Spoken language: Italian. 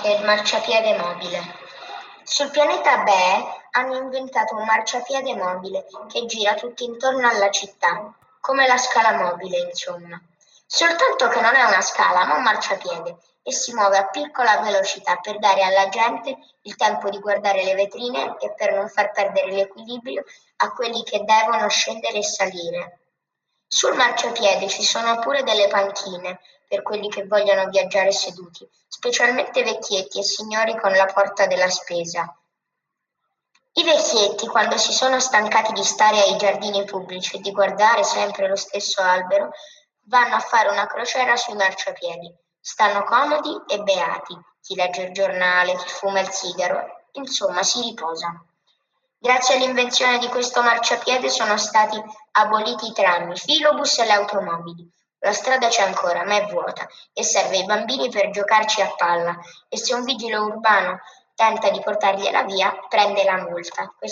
che è il marciapiede mobile. Sul pianeta Be hanno inventato un marciapiede mobile che gira tutto intorno alla città, come la scala mobile, insomma. Soltanto che non è una scala, ma un marciapiede, e si muove a piccola velocità per dare alla gente il tempo di guardare le vetrine e per non far perdere l'equilibrio a quelli che devono scendere e salire. Sul marciapiede ci sono pure delle panchine per quelli che vogliono viaggiare seduti, specialmente vecchietti e signori con la porta della spesa. I vecchietti, quando si sono stancati di stare ai giardini pubblici e di guardare sempre lo stesso albero, vanno a fare una crociera sui marciapiedi. Stanno comodi e beati, chi legge il giornale, chi fuma il sigaro, insomma si riposa. Grazie all'invenzione di questo marciapiede sono stati aboliti i tram, i filobus e le automobili. La strada c'è ancora, ma è vuota e serve ai bambini per giocarci a palla, e se un vigile urbano tenta di portargliela via, prende la multa.